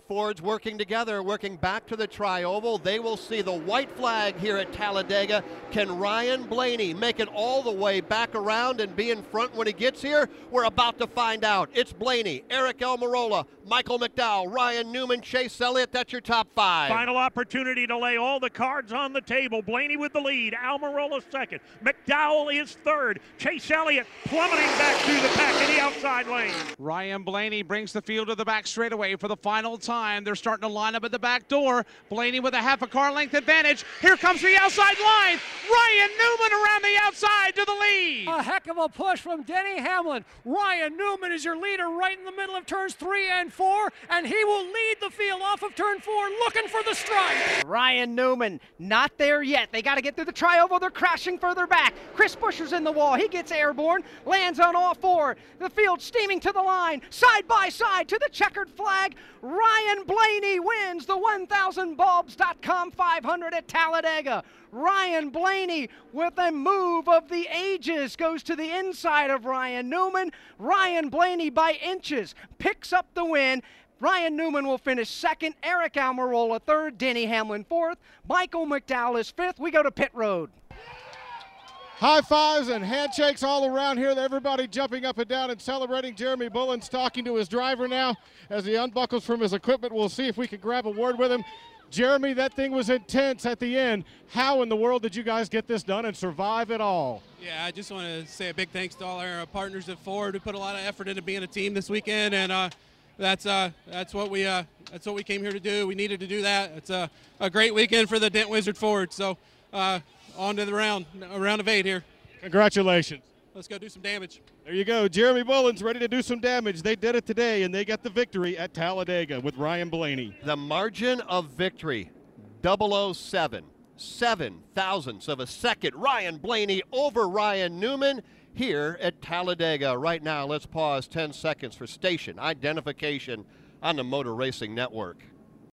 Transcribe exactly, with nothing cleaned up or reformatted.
Fords working together, working back to the tri-oval. They will see the white flag here at Talladega. Can Ryan Blaney make it all the way back around and be in front when he gets here? We're about to find out. It's Blaney, Eric Almirola, Michael McDowell, Ryan Newman, Chase Elliott. That's your top five. Final opportunity to lay all the cards on the table. Blaney with the lead, Almirola second, McDowell is third, Chase Elliott plummeting back through the pack in the outside lane. Ryan Blaney brings the field to the back straightaway for the final time. They're starting to line up at the back door. Blaney with a half a car length advantage. Here comes the outside line. Ryan Newman around the outside to the lead. A heck of a push from Denny Hamlin. Ryan Newman is your leader right in the middle of turns three and four, and he will lead the field off of turn four, looking for the stripe. Ryan Newman not there yet. They got to get through the tri-oval. They're crashing further back. Chris Buescher's in the wall. He gets airborne, lands on all four. The field steaming to the line, side by side to the checkered flag. Ryan Blaney wins the one thousand bulbs dot com five hundred at Talladega. Ryan Blaney with a move of the ages goes to the inside of Ryan Newman. Ryan Blaney by inches picks up the win. Ryan Newman will finish second, Eric Almirola third, Denny Hamlin fourth, Michael McDowell is fifth. We go to pit road. High fives and handshakes all around here. Everybody jumping up and down and celebrating. Jeremy Bullins talking to his driver now as he unbuckles from his equipment. We'll see if we can grab a word with him. Jeremy, that thing was intense at the end. How in the world did you guys get this done and survive it all? Yeah, I just want to say a big thanks to all our uh, partners at Ford who put a lot of effort into being a team this weekend, and uh, that's uh, that's what we uh, that's what we came here to do. We needed to do that. It's a, a great weekend for the Dent Wizard Ford. So uh, on to the round, a round of eight here. Congratulations. Let's go do some damage. There you go. Jeremy Bullins ready to do some damage. They did it today, and they got the victory at Talladega with Ryan Blaney. The margin of victory, double oh seven, seven thousandths of a second. Ryan Blaney over Ryan Newman here at Talladega. Right now, let's pause ten seconds for station identification on the Motor Racing Network.